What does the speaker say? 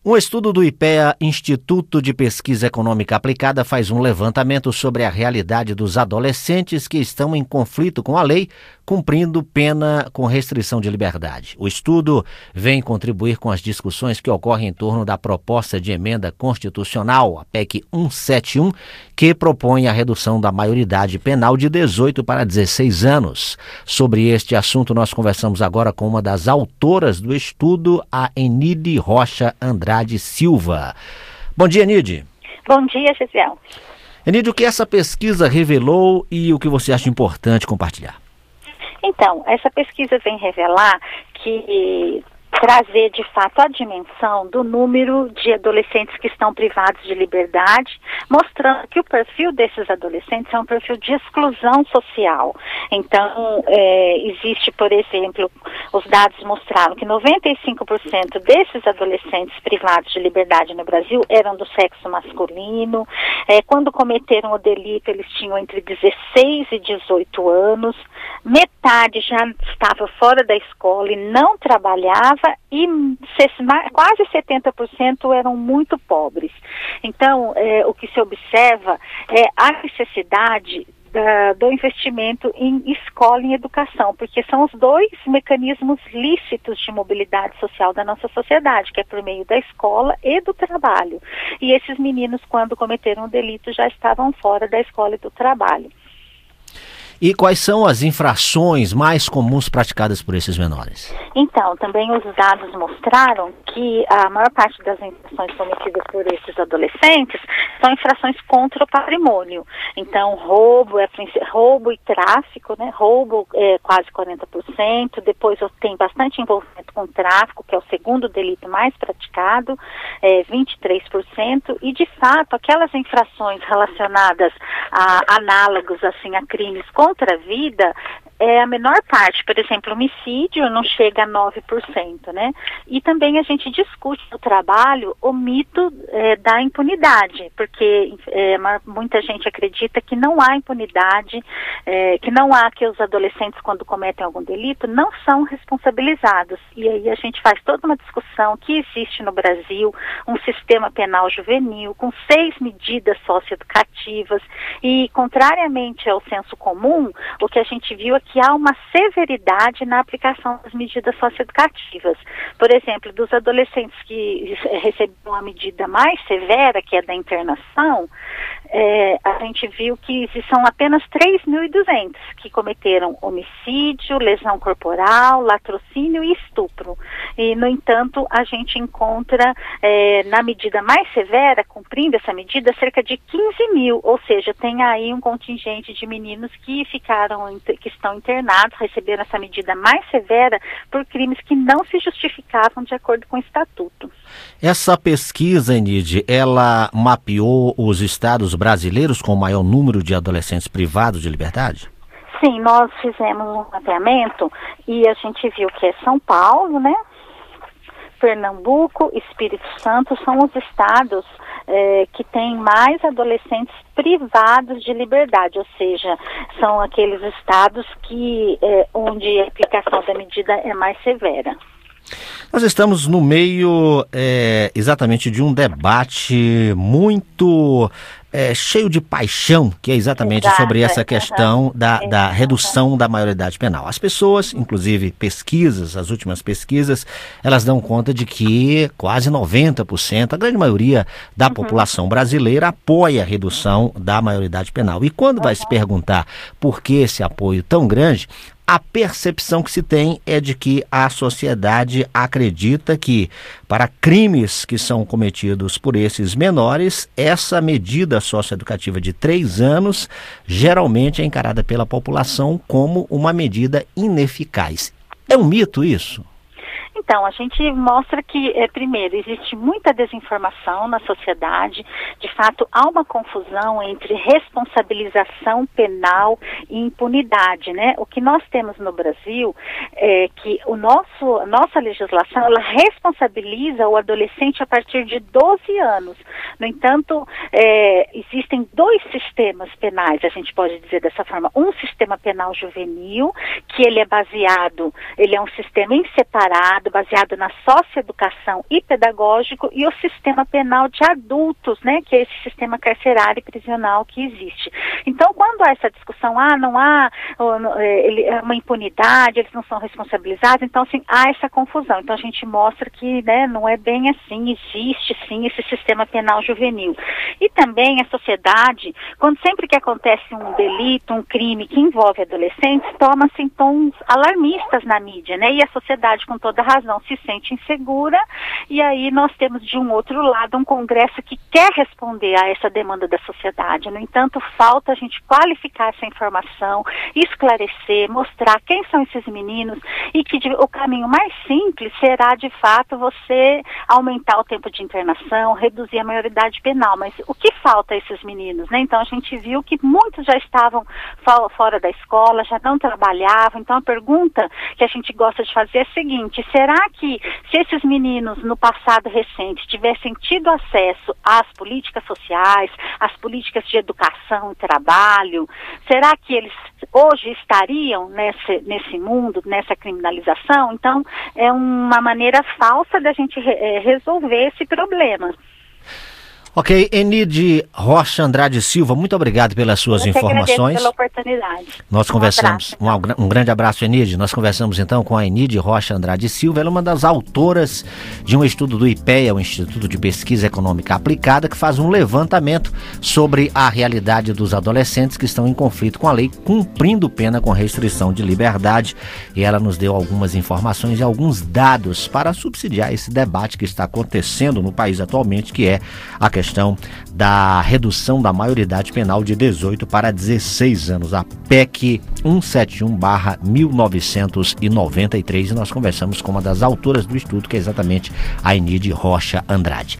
Um estudo do IPEA, Instituto de Pesquisa Econômica Aplicada, faz um levantamento sobre a realidade dos adolescentes que estão em conflito com a lei, cumprindo pena com restrição de liberdade. O estudo vem contribuir com as discussões que ocorrem em torno da proposta de emenda constitucional, a PEC 171, que propõe a redução da maioridade penal de 18 para 16 anos. Sobre este assunto, nós conversamos agora com uma das autoras do estudo, a Enide Rocha Andrade Silva. Bom dia, Enide. Bom dia, Gisele. Enide, o que essa pesquisa revelou e o que você acha importante compartilhar? Então, essa pesquisa vem revelar que trazer de fato a dimensão do número de adolescentes que estão privados de liberdade, mostrando que o perfil desses adolescentes é um perfil de exclusão social. Então, existe, por exemplo, os dados mostraram que 95% desses adolescentes privados de liberdade no Brasil eram do sexo masculino. Quando cometeram o delito, eles tinham entre 16 e 18 anos. Metade já estava fora da escola e não trabalhava, e quase 70% eram muito pobres. Então, o que se observa é a necessidade do investimento em escola e em educação, porque são os dois mecanismos lícitos de mobilidade social da nossa sociedade, que é por meio da escola e do trabalho. E esses meninos, quando cometeram o delito, já estavam fora da escola e do trabalho. E quais são as infrações mais comuns praticadas por esses menores? Então, também os dados mostraram que a maior parte das infrações cometidas por esses adolescentes são infrações contra o patrimônio. Então, roubo e tráfico, né? Roubo é quase 40%, depois tem bastante envolvimento com tráfico, que é o segundo delito mais praticado, 23%, e de fato, aquelas infrações relacionadas a análogos assim, a crimes contra a vida, é a menor parte. Por exemplo, homicídio não chega a 9%, né? E também a gente discute no trabalho o mito da impunidade, porque muita gente acredita que não há impunidade, que os adolescentes, quando cometem algum delito, não são responsabilizados. E aí a gente faz toda uma discussão que existe no Brasil um sistema penal juvenil com 6 medidas socioeducativas e, contrariamente ao senso comum, o que a gente viu é que há uma severidade na aplicação das medidas socioeducativas. Por exemplo, dos adolescentes que receberam a medida mais severa, que é da internação, a gente viu que são apenas 3.200 que cometeram homicídio, lesão corporal, latrocínio e estupro. E, no entanto, a gente encontra na medida mais severa, cumprindo essa medida, cerca de 15 mil, ou seja, tem aí um contingente de meninos que estão internados, receberam essa medida mais severa por crimes que não se justificavam de acordo com o estatuto. Essa pesquisa, Enide, ela mapeou os estados brasileiros com o maior número de adolescentes privados de liberdade? Sim, nós fizemos um mapeamento e a gente viu que é São Paulo, né? Pernambuco, Espírito Santo são os estados que têm mais adolescentes privados de liberdade, ou seja, são aqueles estados onde a aplicação da medida é mais severa. Nós estamos no meio exatamente de um debate muito cheio de paixão, que é exatamente sobre essa questão da redução da maioridade penal. As pessoas, inclusive as últimas pesquisas, elas dão conta de que quase 90%, a grande maioria da população brasileira apoia a redução da maioridade penal. E quando vai se perguntar por que esse apoio tão grande, a percepção que se tem é de que a sociedade acredita que, para crimes que são cometidos por esses menores, essa medida socioeducativa de 3 anos geralmente é encarada pela população como uma medida ineficaz. É um mito isso? Então, a gente mostra que, primeiro, existe muita desinformação na sociedade. De fato, há uma confusão entre responsabilização penal e impunidade, né? O que nós temos no Brasil é que a nossa legislação, ela responsabiliza o adolescente a partir de 12 anos. No entanto, existem 2 sistemas penais, a gente pode dizer dessa forma. Um sistema penal juvenil, que ele é um sistema em separado, lado baseado na socioeducação e pedagógico, e o sistema penal de adultos, né, que é esse sistema carcerário e prisional que existe. Então, quando há essa discussão, não há uma impunidade, eles não são responsabilizados, então, assim, há essa confusão. Então, a gente mostra que, né, não é bem assim, existe, sim, esse sistema penal juvenil. E também a sociedade, quando sempre que acontece um delito, um crime que envolve adolescentes, toma-se tons alarmistas na mídia, né, e a sociedade, com toda razão, se sente insegura, e aí nós temos, de um outro lado, um Congresso que quer responder a essa demanda da sociedade. No entanto, falta a gente qualificar essa informação, esclarecer, mostrar quem são esses meninos, e que o caminho mais simples será, de fato, você aumentar o tempo de internação, reduzir a maioridade penal. Mas o que falta a esses meninos, né? Então, a gente viu que muitos já estavam fora da escola, já não trabalhavam. Então, a pergunta que a gente gosta de fazer é a seguinte: será que, se esses meninos, no passado recente, tivessem tido acesso às políticas sociais, às políticas de educação e trabalho, será que eles hoje estariam nesse mundo, nessa criminalização? Então, é uma maneira falsa da gente resolver esse problema. Ok, Enide Rocha Andrade Silva, muito obrigado pelas suas informações. Pela oportunidade. Nós conversamos, um grande abraço, Enide. Nós conversamos então com a Enide Rocha Andrade Silva, ela é uma das autoras de um estudo do IPEA, o Instituto de Pesquisa Econômica Aplicada, que faz um levantamento sobre a realidade dos adolescentes que estão em conflito com a lei, cumprindo pena com restrição de liberdade. E ela nos deu algumas informações e alguns dados para subsidiar esse debate que está acontecendo no país atualmente, que é a questão da redução da maioridade penal de 18 para 16 anos, a PEC 171/1993, e nós conversamos com uma das autoras do estudo, que é exatamente a Enide Rocha Andrade.